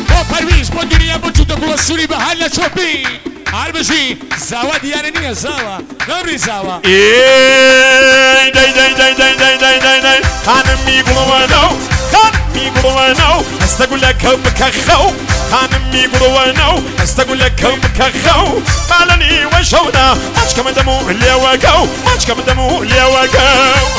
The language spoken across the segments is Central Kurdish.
بۆ پەرویز بۆ دنیا بۆ چوتە گوڵە سووری بەهار لە چۆپی هەربژی زاوا دیارە نییە زاوە نەڕی زاوە دەی خانمی گوڵەوەنە و خانمی گوڵەوەنە و هەستە گولەکە بکە خەو خانمی گوڵەوەنە و هەستە گولەکە بکە خەو ماڵەنی وە شەودا ماچکەمە دەم و لێوەگە و ماچکەمە دەم و لێوەگە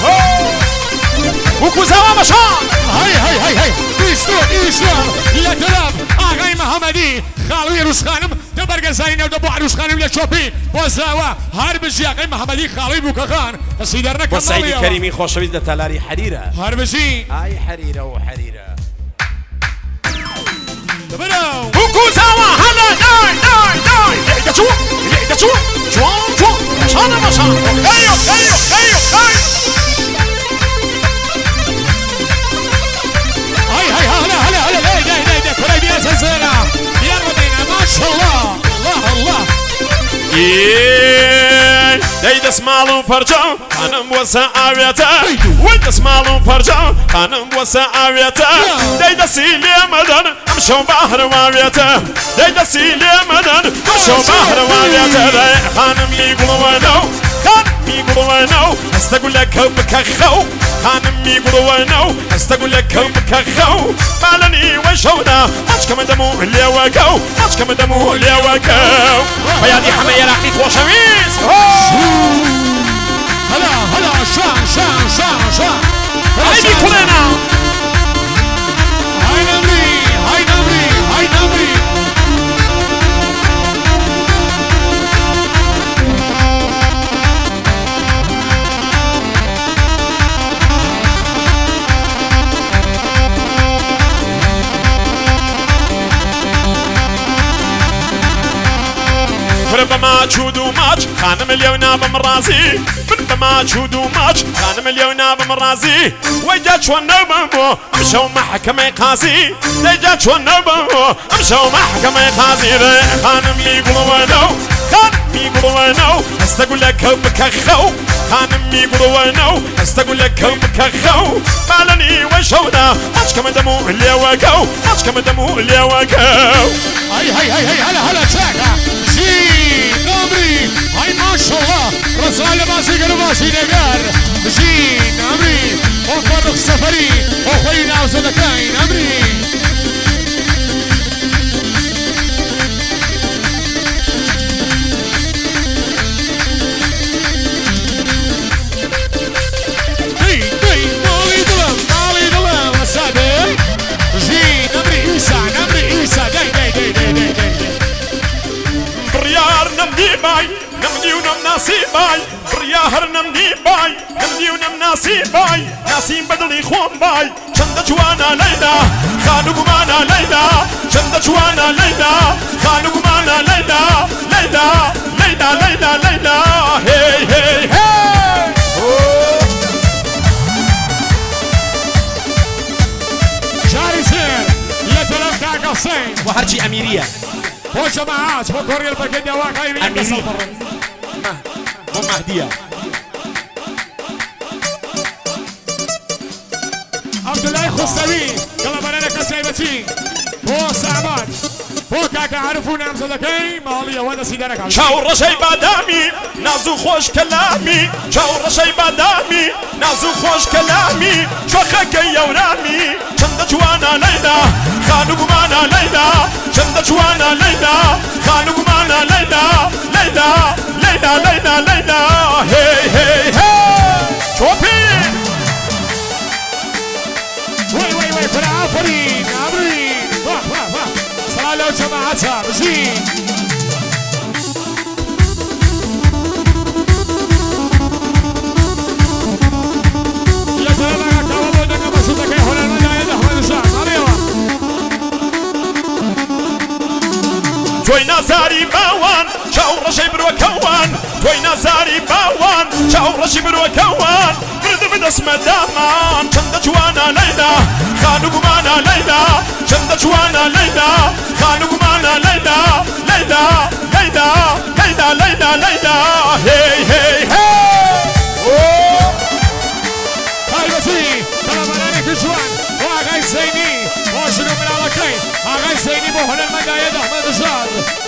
وەکو زاوا بەشان هەی ئیسۆ لە تەرەف ئاغای مەحەمەدی خاڵوی عروسخانم دەبەرگەزاری نەودە بۆ عروسخانم لە چۆپی بۆ زاوە هەربژی ئاغای مەحەمەدی خاڵوی بووکەخان دەستی دەرنەکە بۆ سایدی کەریمی خۆشەویست لە تالاری حەریرە هەربژی ئای حەریرە و حەریرە دەبەرەو وەکو زاوا هەلا دەچوو جوان بەشانە بەشان هەیۆ هلا كراي بيا سلسلة يلا بينا ما شاء الله الله دەی دەسماڵم پەرجە خانم وەسە ئاوێتە وەی دەسماڵم پەرجە خانم وەسە ئاوێتە دەی دەسی لێمەدەن ئەم شەو بەهرەواوێتە دەی دەسی لێمەدەن ئەم شەو بەهرەواوێتە خانمی گوڵەوەنە و خانمی گوڵەوەنە و هەستە گولەکە بکە خەو خانمی گوڵەوەنە و هەستە گولەکە بکە خەو ماڵەنی وە شەودا ماچکەمە دەم و لێوەگە و ماچکەمە دەم و لێوەگە بەیادی هەمە عێراقی خۆشەویست هلا شان هایدی کوڵێنە هاي نمري بما چود و ماچ خانم اليونا بمرازي بما چود و ماچ خانم اليونا بمرازي ويجا چون نبمو امشو محكمة قاضي ويجا چون نبمو امشو محكمة قاضي خانم يقولونو خانم يقولونو استقول لك بكخو خانم يقولونو استقول لك بكخو مالني وشودا ماچ كم دمو اللي وقو ماچ كم دمو اللي وقو هاي هلا شاكا نمري هاي ما شاء الله رسالة باسي قرباسي نقار جين نمري وفرق سفري وخينا وزدكاين نمري مالي ظلم وسادة جين نمري عيسى داي بريار نمدي باي نمدي ونم ناسي باي بريار نمدي باي نمدي ونم ناسي باي ناسي بدلي خوان باي چند جوانا ليلى خانو قمانا ليلى چند جوانا ليلى خانو قمانا ليلى هي جاري سير لتلف كاكا حسين وهرجي أميرية هو جماعات هو كوريا الباكيديا واقعي من أميرية ومهدية عبد الله خصوي يلا بنانا كسايبتي هو سعبات هو كاكا عرفونا امزدكي مالية وانا سيدانك عبد شاور رشي بادامي نازو خوش كلامي شاور رشي بادامي نازو خوش كلامي شوخك يورامي چند جوانا ليلى خانو قمانا ليلى چند جوانا ليلى خانو قمانا ليلى هي شوفي وي فلا عفرين عبرين واه صلاة وجماعتها بجين يا جماعة كوابو دقا بسوطك يا هنا المدايا دحوان الشعب عليها توي نازاري باوان شاور رشي بروكوان توي نازاري باوان شاور رشي بروكوان برد اسم دامان چند جوانا ليلى خانو قمانا ليلى چند جوانا ليلى خانو قمانا ليلى هي هاي بسي طلب عليك جوان واغاي زيني وشنو من على كاين آقای زینی بحل المداید احمد زاد